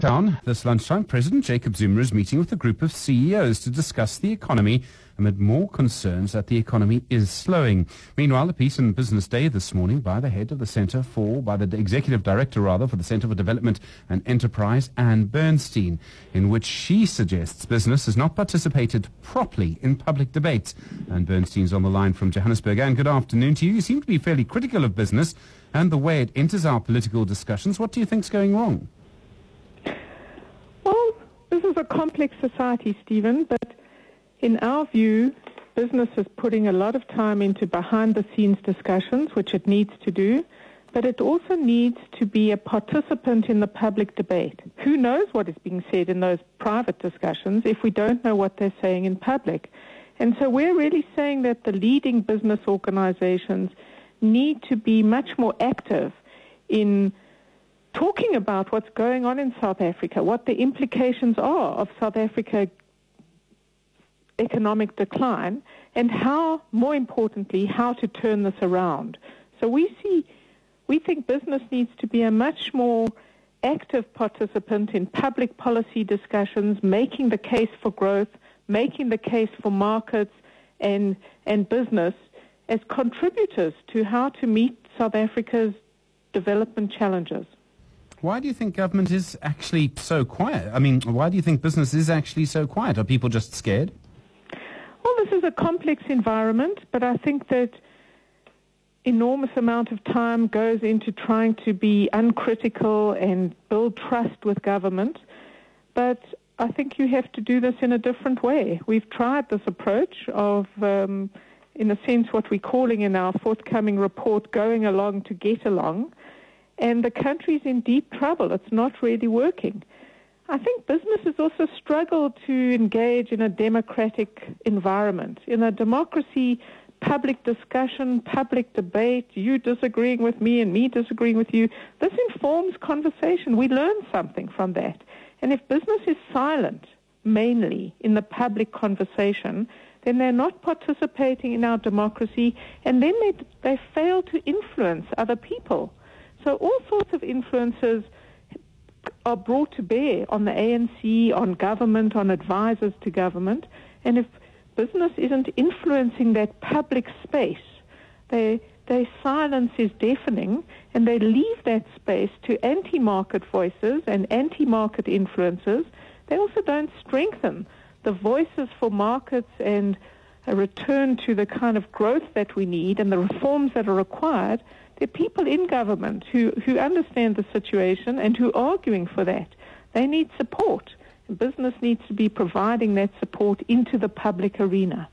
Town this lunchtime, President Jacob Zuma is meeting with a group of CEOs to discuss the economy amid more concerns that the economy is slowing. Meanwhile, the Peace and Business Day this morning by the executive director for the Centre for Development and Enterprise, Anne Bernstein, in which she suggests business has not participated properly in public debates. Anne Bernstein's on the line from Johannesburg. Anne, good afternoon to you. You seem to be fairly critical of business and the way it enters our political discussions. What do you think's going wrong? Well, this is a complex society, Stephen, but in our view, business is putting a lot of time into behind-the-scenes discussions, which it needs to do, but it also needs to be a participant in the public debate. Who knows what is being said in those private discussions if we don't know what they're saying in public? And so we're really saying that the leading business organizations need to be much more active in talking about what's going on in South Africa, what the implications are of South Africa economic decline, and how, more importantly, how to turn this around. So we think business needs to be a much more active participant in public policy discussions, making the case for growth, making the case for markets and business as contributors to how to meet South Africa's development challenges. Why do you think government is actually so quiet? I mean, why do you think business is actually so quiet? Are people just scared? Well, this is a complex environment, but I think that enormous amount of time goes into trying to be uncritical and build trust with government. But I think you have to do this in a different way. We've tried this approach of, in a sense, what we're calling in our forthcoming report, going along to get along. And the country's in deep trouble. It's not really working. I think business has also struggled to engage in a democratic environment. In a democracy, public discussion, public debate, you disagreeing with me and me disagreeing with you, this informs conversation. We learn something from that. And if business is silent, mainly in the public conversation, then they're not participating in our democracy, and then they fail to influence other people. So all sorts of influences are brought to bear on the ANC, on government, on advisors to government. And if business isn't influencing that public space, their silence is deafening, and they leave that space to anti-market voices and anti-market influences. They also don't strengthen the voices for markets and a return to the kind of growth that we need and the reforms that are required. There are people in government who understand the situation and who are arguing for that. They need support, and business needs to be providing that support into the public arena.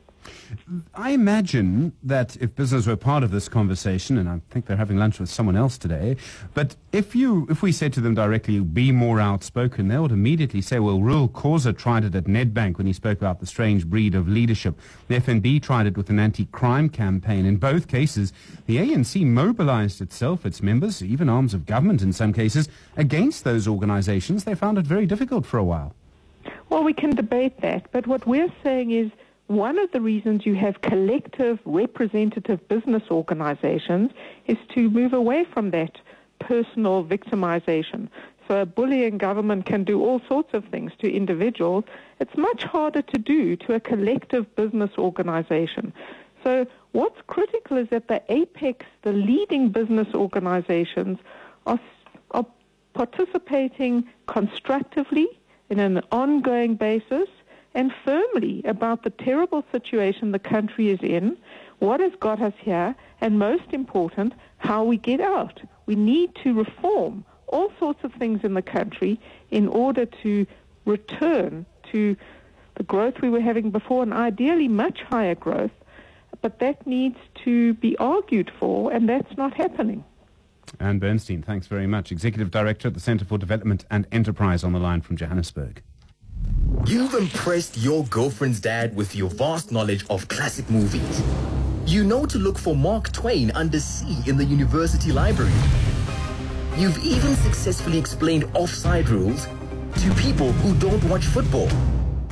I imagine that if business were part of this conversation, and I think they're having lunch with someone else today, but if we said to them directly, be more outspoken, they would immediately say, well, Rul Khoza tried it at Nedbank when he spoke about the strange breed of leadership. The FNB tried it with an anti-crime campaign. In both cases, the ANC mobilized itself, its members, even arms of government in some cases, against those organizations. They found it very difficult for a while. Well, we can debate that, but what we're saying is one of the reasons you have collective representative business organizations is to move away from that personal victimization. So a bullying government can do all sorts of things to individuals. It's much harder to do to a collective business organization. So what's critical is that the apex, the leading business organizations, are participating constructively in an ongoing basis and firmly about the terrible situation the country is in, what has got us here, and most important, how we get out. We need to reform all sorts of things in the country in order to return to the growth we were having before, and ideally much higher growth, but that needs to be argued for, and that's not happening. Anne Bernstein, thanks very much. Executive Director at the Centre for Development and Enterprise, on the line from Johannesburg. You've impressed your girlfriend's dad with your vast knowledge of classic movies. You know to look for Mark Twain under C in the university library. You've even successfully explained offside rules to people who don't watch football.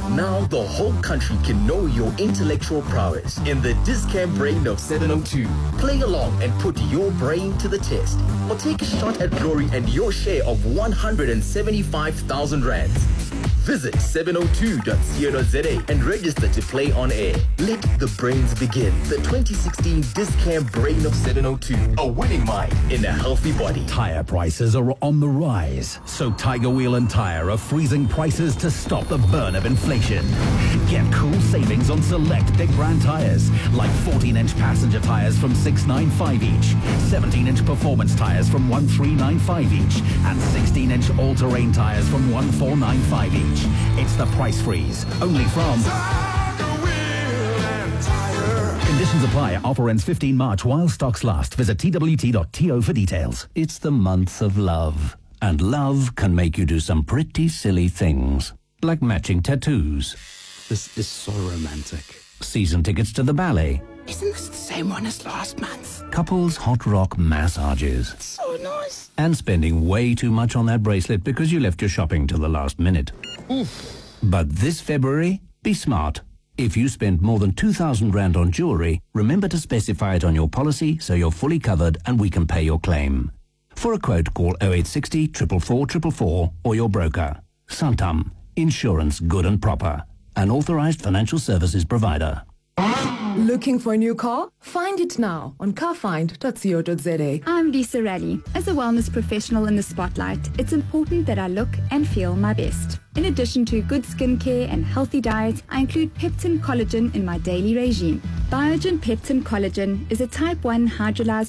Now the whole country can know your intellectual prowess in the Discam Brain of 702. Play along and put your brain to the test. Or take a shot at glory and your share of 175,000 rands. Visit 702.co.za and register to play on air. Let the brains begin. The 2016 Discam Brain of 702. A winning mind in a healthy body. Tire prices are on the rise, so Tiger Wheel and Tire are freezing prices to stop the burn of inflation. Get cool savings on select big brand tires, like 14-inch passenger tires from $695 each, 17-inch performance tires from $1,395 each, and 16-inch all-terrain tires from $1,495 each. It's the price freeze, only from Tiger Wheel and Tire. Conditions apply. Offer ends 15 March while stocks last. Visit twt.to for details. It's the month of love, and love can make you do some pretty silly things, like matching tattoos. This is so romantic. Season tickets to the ballet. Isn't this the same one as last month? Couples hot rock massages. So nice. And spending way too much on that bracelet because you left your shopping till the last minute. Oof. But this February, be smart. If you spend more than 2,000 Rand on jewelry, remember to specify it on your policy so you're fully covered and we can pay your claim. For a quote, call 0860 444 444 or your broker. Santam. Insurance good and proper. An authorized financial services provider. Looking for a new car? Find it now on carfind.co.za. I'm Lisa Raleigh. As a wellness professional in the spotlight, it's important that I look and feel my best. In addition to good skincare and healthy diet, I include Peptin Collagen in my daily regime. Biogen Peptin Collagen is a type 1 hydrolyzed